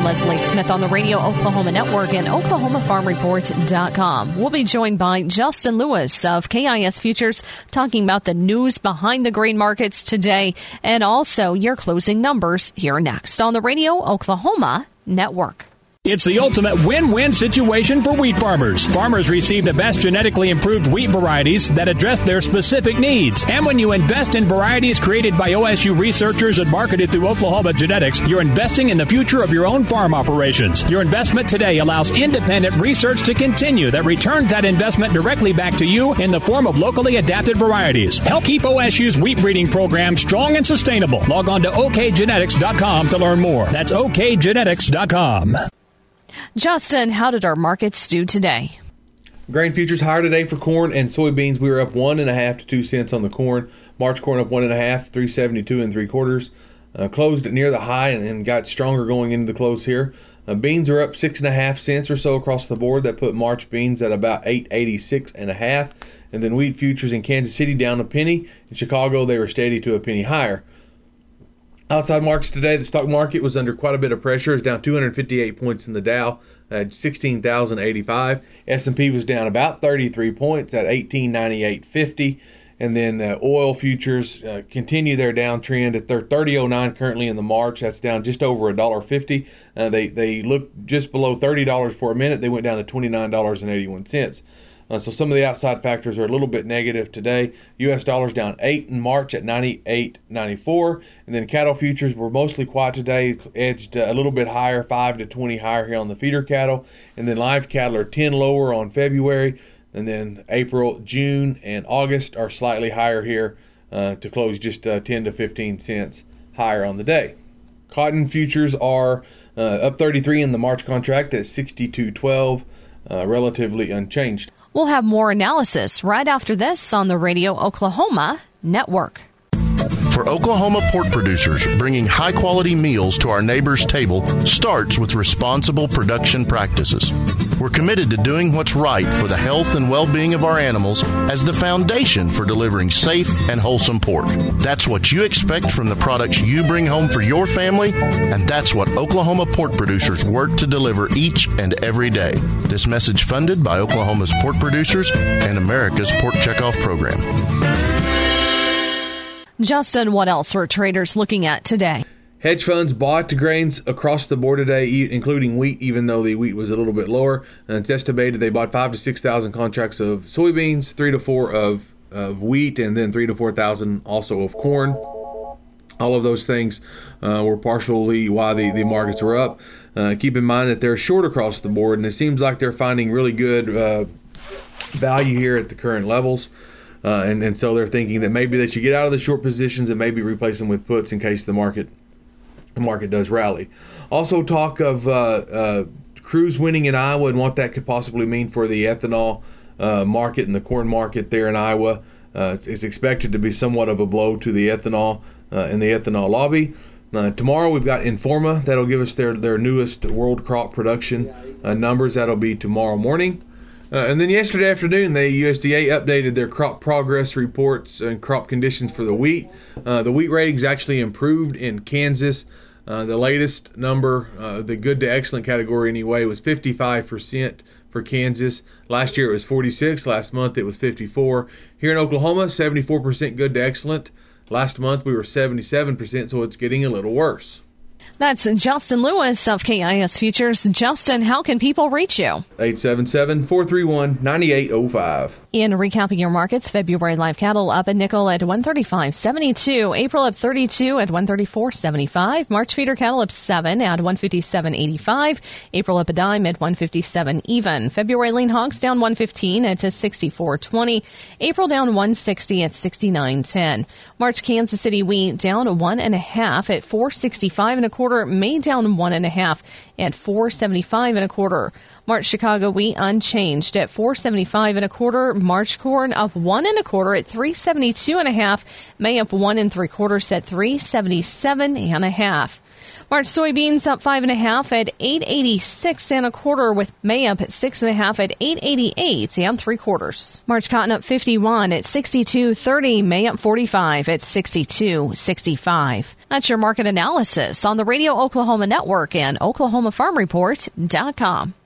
I'm Leslie Smith on the Radio Oklahoma Network and OklahomaFarmReport.com. We'll be joined by Justin Lewis of KIS Futures talking about the news behind the grain markets today and also your closing numbers here next on the Radio Oklahoma Network. It's the ultimate win-win situation for wheat farmers. Farmers receive the best genetically improved wheat varieties that address their specific needs. And when you invest in varieties created by OSU researchers and marketed through Oklahoma Genetics, you're investing in the future of your own farm operations. Your investment today allows independent research to continue that returns that investment directly back to you in the form of locally adapted varieties. Help keep OSU's wheat breeding program strong and sustainable. Log on to okgenetics.com to learn more. That's okgenetics.com. Justin, how did our markets do today? Grain futures higher today for corn and soybeans. We were up 1.5 to 2 cents on the corn. March corn up 1.5, 372 3/4. Closed near the high and got stronger going into the close here. Beans are up 6.5 cents or so across the board. That put March beans at about 8.86.5. And then wheat futures in Kansas City down a penny. In Chicago, they were steady to a penny higher. Outside markets today, the stock market was under quite a bit of pressure. It's down 258 points in the Dow at 16,085. S&P was down about 33 points at 1898.50. And then oil futures continue their downtrend at their 30.09 currently in the March. That's down just over $1.50. They look just below $30 for a minute. They went down to $29.81. So some of the outside factors are a little bit negative today. U.S. dollars down 8 in March at 98.94. And then cattle futures were mostly quiet today, edged a little bit higher, 5 to 20 higher here on the feeder cattle. And then live cattle are 10 lower on February. And then April, June, and August are slightly higher here to close just 10 to 15 cents higher on the day. Cotton futures are up 33 in the March contract at 62.12, relatively unchanged. We'll have more analysis right after this on the Radio Oklahoma Network. For Oklahoma pork producers, bringing high-quality meals to our neighbors' table starts with responsible production practices. We're committed to doing what's right for the health and well-being of our animals as the foundation for delivering safe and wholesome pork. That's what you expect from the products you bring home for your family, and that's what Oklahoma pork producers work to deliver each and every day. This message funded by Oklahoma's pork producers and America's Pork Checkoff Program. Justin, what else are traders looking at today? Hedge funds bought grains across the board today, including wheat, even though the wheat was a little bit lower. And it's estimated they bought 5,000 to 6,000 contracts of soybeans, 3,000 to 4,000 of wheat, and then 3,000 to 4,000 also of corn. All of those things were partially why the markets were up. Keep in mind that they're short across the board, and it seems like they're finding really good value here at the current levels. And so they're thinking that maybe they should get out of the short positions and maybe replace them with puts in case the market does rally. Also talk of Cruz winning in Iowa and what that could possibly mean for the ethanol market and the corn market there in Iowa. It's expected to be somewhat of a blow to the ethanol and the ethanol lobby. Tomorrow we've got Informa. That'll give us their newest world crop production numbers. That'll be tomorrow morning. And then yesterday afternoon, the USDA updated their crop progress reports and crop conditions for the wheat. The wheat ratings actually improved in Kansas. The latest number, the good to excellent category anyway, was 55% for Kansas. Last year it was 46. Last month it was 54. Here in Oklahoma, 74% good to excellent. Last month we were 77%, so it's getting a little worse. That's Justin Lewis of KIS Futures. Justin, how can people reach you? 877-431-9805. In recapping your markets, February live cattle up a nickel at 135.72. April up 32 at 134.75. March feeder cattle up 7 at 157.85. April up a dime at 157 even. February lean hogs down 115 at 64.20. April down 160 at 69.10. March Kansas City wheat down 1.5 at 465 and a quarter. May down 1.5 at 475 and a quarter. March Chicago wheat unchanged at 475 and a quarter. March corn up 1 1/4 at 372 and a half. May up 1 3/4 at 377 and a half. March soybeans up 5.5 at 8.86 and a quarter, with May up at 6.5 at 8.88 and 3/4. March cotton up 51 at 62.30. May up 45 at 62.65. That's your market analysis on the Radio Oklahoma Network and OklahomaFarmReport.com.